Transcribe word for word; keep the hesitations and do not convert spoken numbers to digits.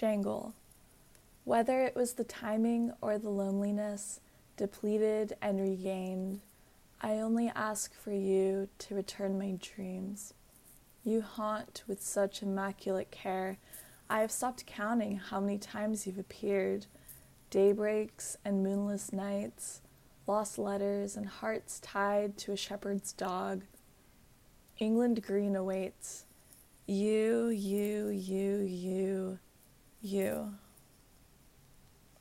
Jangle. Whether it was the timing or the loneliness, depleted and regained, I only ask for you to return my dreams. You haunt with such immaculate care, I have stopped counting how many times you've appeared. Daybreaks and moonless nights, lost letters and hearts tied to a shepherd's dog. England green awaits. You, you, you, you, you.